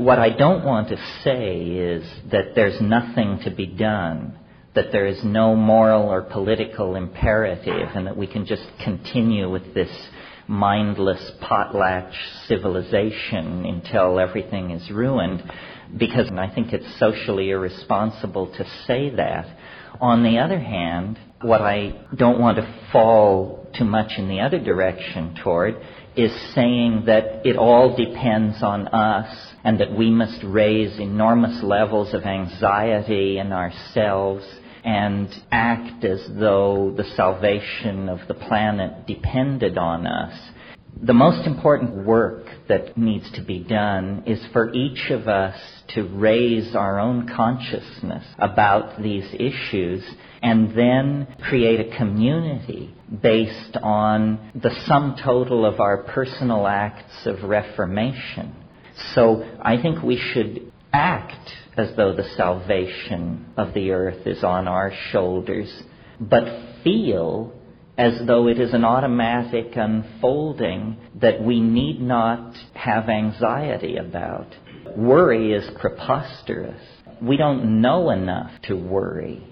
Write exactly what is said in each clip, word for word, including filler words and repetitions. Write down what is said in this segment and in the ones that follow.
what I don't want to say is that there's nothing to be done, that there is no moral or political imperative, and that we can just continue with this mindless potlatch civilization until everything is ruined, because I think it's socially irresponsible to say that. On the other hand, what I don't want to fall too much in the other direction toward is saying that it all depends on us and that we must raise enormous levels of anxiety in ourselves and act as though the salvation of the planet depended on us. The most important work that needs to be done is for each of us to raise our own consciousness about these issues and then create a community based on the sum total of our personal acts of reformation. So I think we should act as though the salvation of the earth is on our shoulders, but feel as though it is an automatic unfolding that we need not have anxiety about. Worry is preposterous. We don't know enough to worry.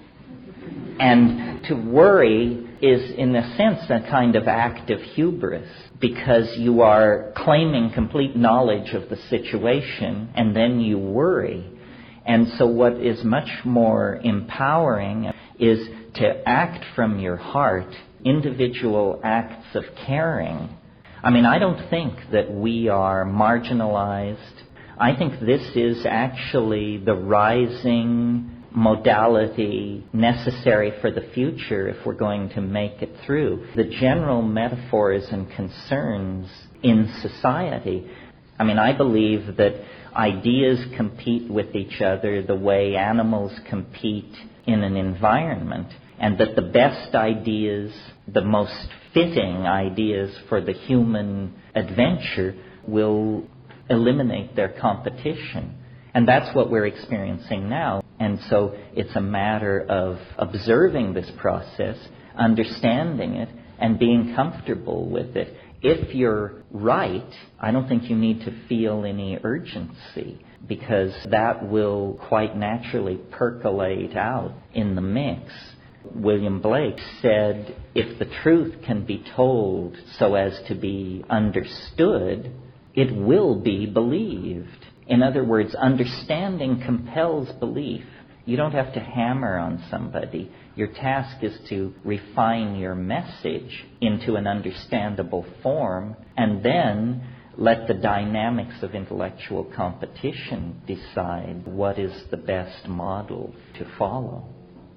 And to worry is, in a sense, a kind of act of hubris, because you are claiming complete knowledge of the situation and then you worry. And so what is much more empowering is to act from your heart individual acts of caring. I mean, I don't think that we are marginalized. I think this is actually the rising modality necessary for the future if we're going to make it through. The general metaphors and concerns in society, I mean, I believe that ideas compete with each other the way animals compete in an environment, and that the best ideas, the most fitting ideas for the human adventure will eliminate their competition. And that's what we're experiencing now. And so it's a matter of observing this process, understanding it, and being comfortable with it. If you're right, I don't think you need to feel any urgency, because that will quite naturally percolate out in the mix. William Blake said, if the truth can be told so as to be understood, it will be believed. In other words, understanding compels belief. You don't have to hammer on somebody. Your task is to refine your message into an understandable form, and then let the dynamics of intellectual competition decide what is the best model to follow.